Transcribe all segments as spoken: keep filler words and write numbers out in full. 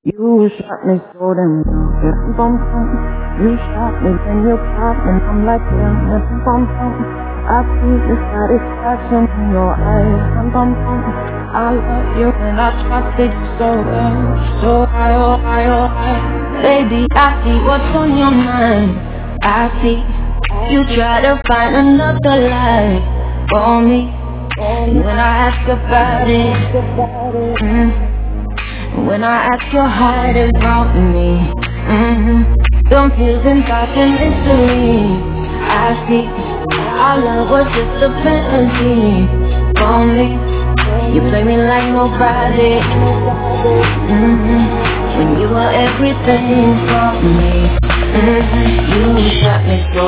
You shot me so damn well, bum bum. You shot me, then you popped, and I'm like damn, bum bum. I see the satisfaction in your eyes, bum bum bum. I love you and I trusted you so well, so high, oh high, oh high. Baby, I see what's on your mind. I see you try to find another life for me. When I ask about it, mm. When I ask your heart is wrong with me, mm-hmm. Confusing thoughts and mystery. I see our love was just a fantasy. Only you play me like nobody, mm-hmm. When you were everything for me, mm-hmm. You shot me so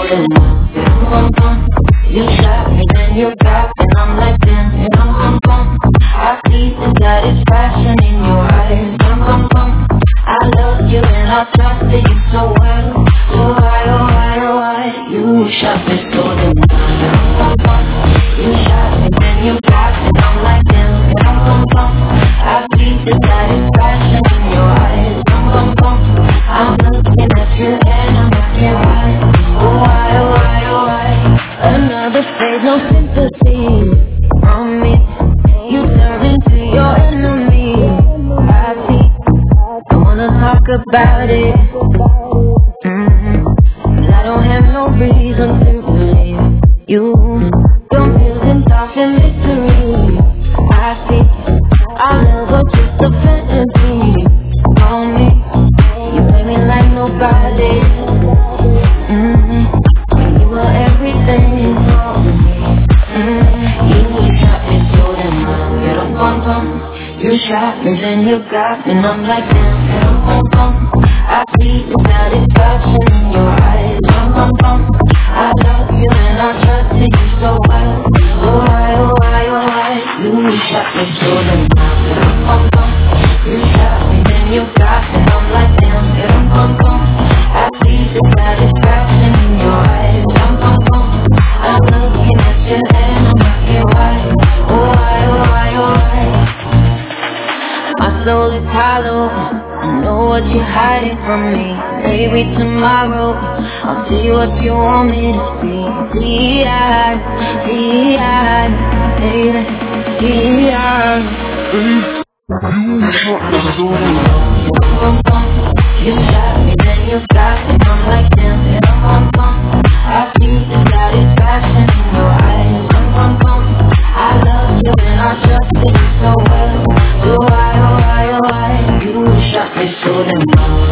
damn. You shot me, then you got me, and I'm like damn, bum bum bum. I see the satisfaction in your eyes, bum bum bum. I love you and I trusted you so well, so high, oh high, oh high. You shot me so damn, bum bum. You shot me, then you got me, and I'm like damn, bum bum bum. I see the satisfaction in your eyes, bum bum bum. I'm looking at you and I'm asking why, oh why, oh why, oh why. Another phase, no sympathy from me. You turn into your enemy. I see, I wanna talk about it, mm-hmm. But I don't have no reason to believe you. Confusing thoughts and mystery. I see, our love was just a fantasy. On me, you play me like nobody, mm-hmm. When you were everything for me, mm-hmm. You shot me so damn well, you don't bum bum. You shot me, then you got me, and I'm like damn, you don't bum bum. I see the satisfaction in your eyes, bum bum bum. I love you and I trusted you so well, so high, oh high, oh high. You shot me so damn well, you don't bum bum. You shot me, then you got me, and I'm like damn, you don't bum bum. I see the satisfaction in your eyes, bum bum bum. I'm looking at you and I'm asking why, oh why, oh why, oh why. My soul is hollow, I know what you're hiding from me. Maybe tomorrow I'll see what you want me to see. See-eyed, see-eyed, baby, see-eyed, mm. You shot me so damn. You shot me, then you got me, I'm like damn, bum bum bum. I see the satisfaction in your eyes, bum bum bum. I love you and I trusted you so well, so why, oh why, oh why. You shot me so damn.